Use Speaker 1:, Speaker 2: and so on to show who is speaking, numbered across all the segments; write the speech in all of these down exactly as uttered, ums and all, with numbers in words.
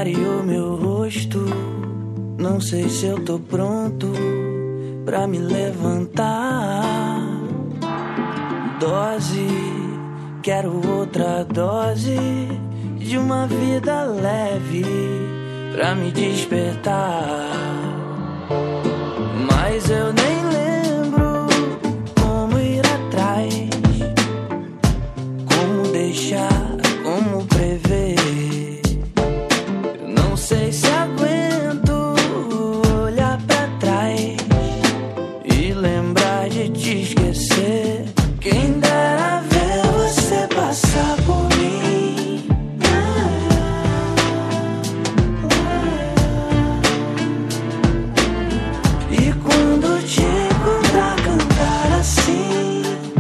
Speaker 1: clareou meu rosto. Não sei se eu tô pronto pra me levantar. Dose, quero outra dose de uma vida leve pra me despertar. Mas eu nem lembro como ir atrás, como deixar, como prever. Eu não sei se aguento olhar pra trás e lembrar de te esquecer. Quem dera ver você passar por mim. E quando te encontrar cantar assim.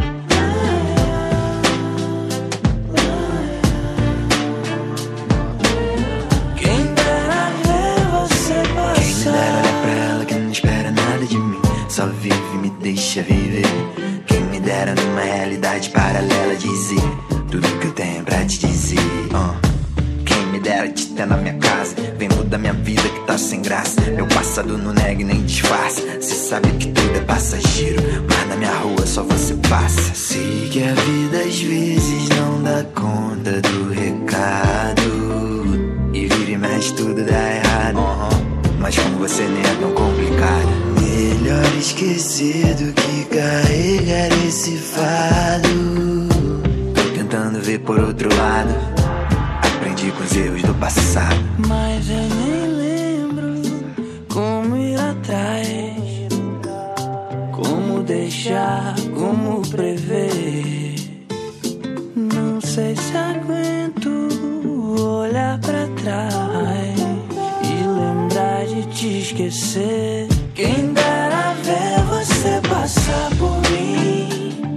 Speaker 1: Quem dera ver você passar.
Speaker 2: Quem me dera olhar pra ela que não espera nada de mim, só vive e me deixa viver. Quem me dera numa realidade paralela dizer tudo que eu tenho pra te dizer. uh. Quem me dera te ter na minha casa, vem mudar minha vida que tá sem graça. Meu passado não nega e nem disfarça. Cê sabe que tudo é passageiro, mas na minha rua só você passa. Sei que a vida às vezes não dá conta do recado e vira e mexe tudo dá errado. uh-huh. Mas com você nem é tão complicado. Melhor esquecer do que carregar esse fardo. Tô tentando ver por outro lado, aprendi com os erros do passado.
Speaker 1: Mas eu nem lembro como ir atrás, como deixar, como prever. Não sei se aguento olhar pra trás e lembrar de te esquecer. Quem dera ver você passar por mim.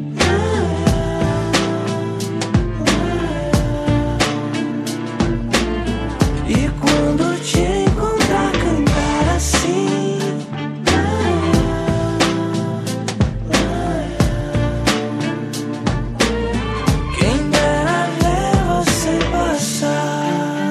Speaker 1: E quando te encontrar cantar assim. Quem dera ver você passar.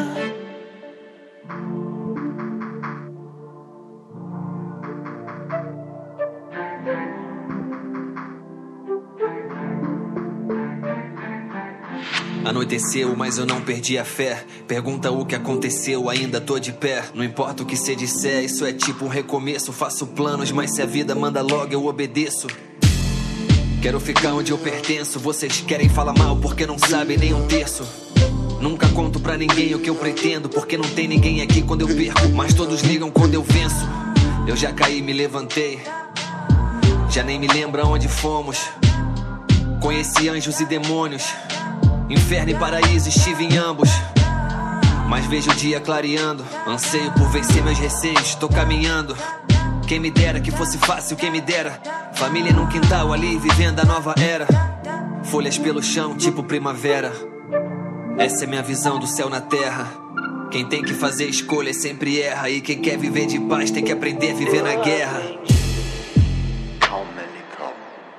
Speaker 3: Anoiteceu, mas eu não perdi a fé. Pergunta o que aconteceu, ainda tô de pé. Não importa o que cê disser, isso é tipo um recomeço. Faço planos, mas se a vida manda logo eu obedeço. Quero ficar onde eu pertenço. Vocês querem falar mal porque não sabem nem um terço. Nunca conto pra ninguém o que eu pretendo, porque não tem ninguém aqui quando eu perco, mas todos ligam quando eu venço. Eu já caí, me levantei, já nem me lembro aonde fomos. Conheci anjos e demônios, inferno e paraíso, estive em ambos. Mas vejo o dia clareando, anseio por vencer meus receios, tô caminhando. Quem me dera que fosse fácil, quem me dera família num quintal ali, vivendo a nova era. Folhas pelo chão, tipo primavera. Essa é minha visão do céu na terra. Quem tem que fazer escolha sempre erra, e quem quer viver de paz tem que aprender a viver na guerra.